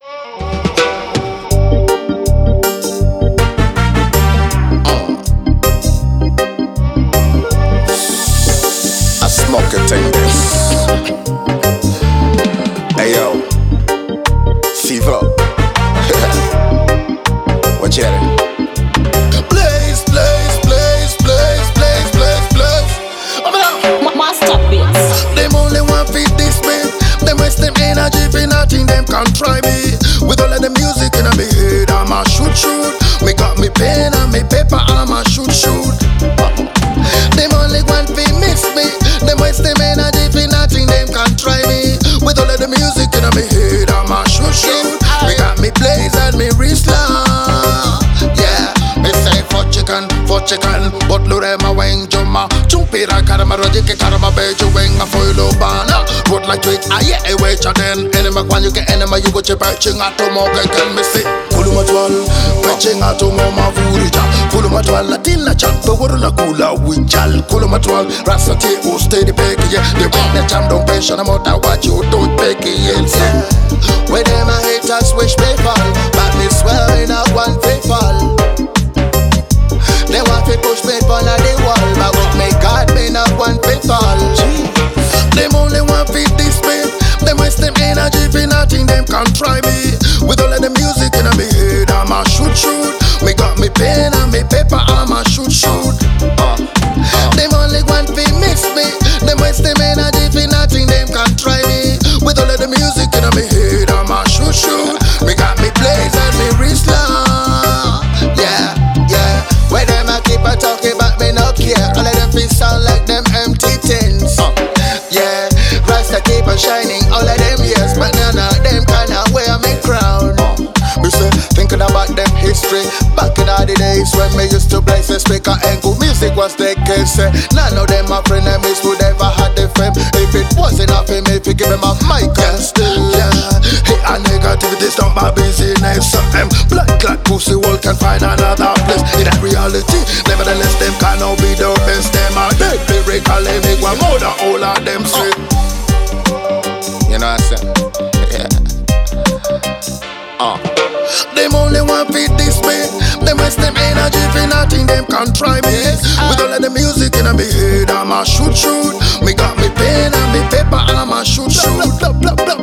I smoke a thing this. Hey yo, fever. What you at? Blaze, blaze, blaze, blaze, blaze, blaze, blaze. Masterpiece. Them only want feed this me. Them waste them energy for nothing. Them can't try me. With all of the music in my head, I'ma shoot shoot. Me got me pen and me paper, I'ma shoot shoot. Them only want fi miss me. Them waste them energy for nothing. Them can't try me. With all of the music in my head, I'ma shoot shoot. Me got me blaze and me wrist long. Yeah, me say for chicken, but lure ma weng joma. Chumpira karama rojike karama beju weng a foilo bana. Put like tweet aye e wecha den. Enema kwan you get enema you go chepa chinga to mo can me say. Kuluma twal, chinga to mo ma vurija. Kuluma twal latina chan to waruna kula winchal. Kuluma twal rasati o steady peki yeah. The way the jam don't pension about what you don't peki yeah. Where them a haters wish me fall, but me swear in a one fall. They want to push me on the wall, but with me God me not one fall. Them only want to this me. Them waste them energy for nothing. Them can't try me. With all of the music in my head, I'ma shoot shoot. Me got me pen and me paper, I'ma shoot shoot. Them only want to miss me. Them waste them energy for nothing. Them can't try me. With all of the music in my head, I'ma shoot shoot. Me got me blaze and me wrist long. Yeah, yeah. Where them a keep a talking about me no care. All of them feel sound like them empty tins. Yeah, Rasta keep on shining all of them years, but none of them kinda wear me crown. Me say thinking about them history back in all the days when me used to play say speaker and good music was the case. None of them my friend and miss would ever had the fame. If it wasn't enough for me if you give him a mic and still yeah. Hey, and negativity's not my business. Blood clot pussy wall can find another place. In that reality, nevertheless them cannot be the best. Them are dead lyrically make one more than all of them say. You know what I'm saying? Yeah. Them only want to feed this me. Them waste them energy for nothing. Them can't try me. With all of the music in my head, I'ma shoot shoot. Me got me pen and me paper, I'ma shoot shoot.